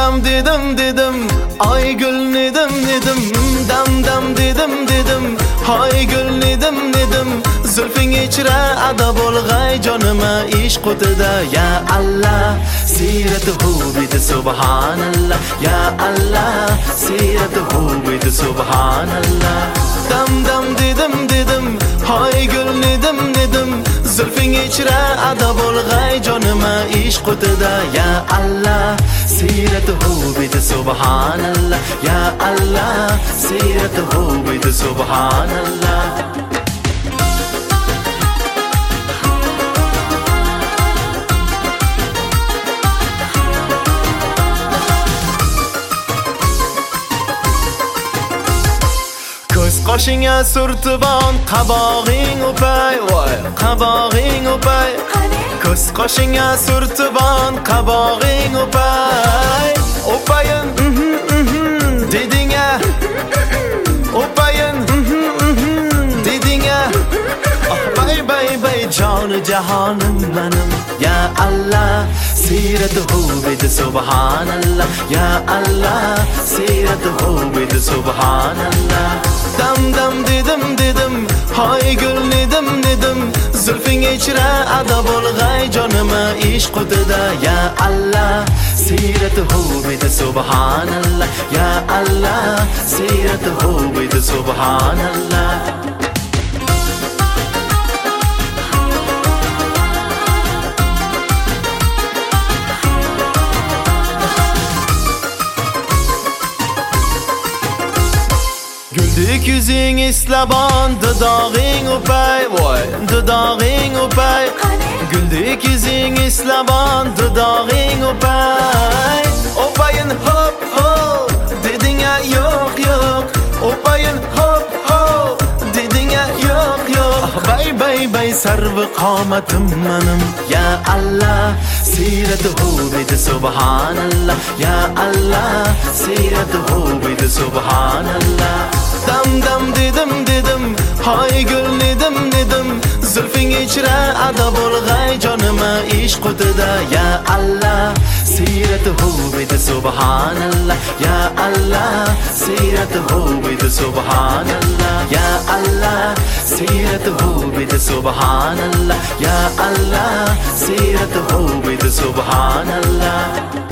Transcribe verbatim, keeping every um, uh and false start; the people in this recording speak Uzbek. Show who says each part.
Speaker 1: dam dedim dedim, ay gül nedim nedim. Dam dam dedim dedim, hay gül nedim nedim. Zulfing ichra ada bo'lg'ay jonima ish qutida. Ya Allah, sirati hubidi subhanallah. Ya Allah, sirati hubidi subhanallah. Dam dam dedim dedim, hay gül nedim nedim. Zulfing ichra ada bo'lg'ay jonima ish qutida. Ya Allah, sirati hubidi subhanallah. Ya Allah, sirati hubidi subhanallah. Ko'z qoshingga surtibon, qabog'ing o'pay, voy, qabog'ing o'pay. Ko'z qoshingga surtibon, qabog'ing o'pay. O'payin, dedinga. O'payin, dedinga. Bay bay bay joni jahonim menim. Ya Allah, sirati hubidi subhanallah. Ya Allah, sirati hubidi subhanallah. Dam dam dedim dedim, hay gül nedim nedim. Zulfing ichra ada bo'lg'ay jonima ish qutida. Ya Allah, sirati hubidi subhanallah. Ya Allah, sirati hubidi subhanallah. Güldük yüzün islabon, dudog'ing o'pay, voy, dudog'ing o'pay. Güldük yüzün islabon, dudog'ing o'pay. O'payin hop hop, dedinga yo'q yo'q. O'payin hop hop, dedinga yo'q yo'q. Bay bay bay sarvi qomatim menim. Ya Allah, sirati hubidi subhanallah. Ya Allah, sirati hubidi subhanallah. Dam dam dedim dedim, hay gül nedim nedim. Zulfing ichra ada bo'lg'ay jonima ish qutida. Ya Allah, sirati hubidi subhanallah. Ya Allah, sirati hubidi subhanallah. Ya Allah, sirati hubidi subhanallah. Ya Allah, sirati hubidi subhanallah.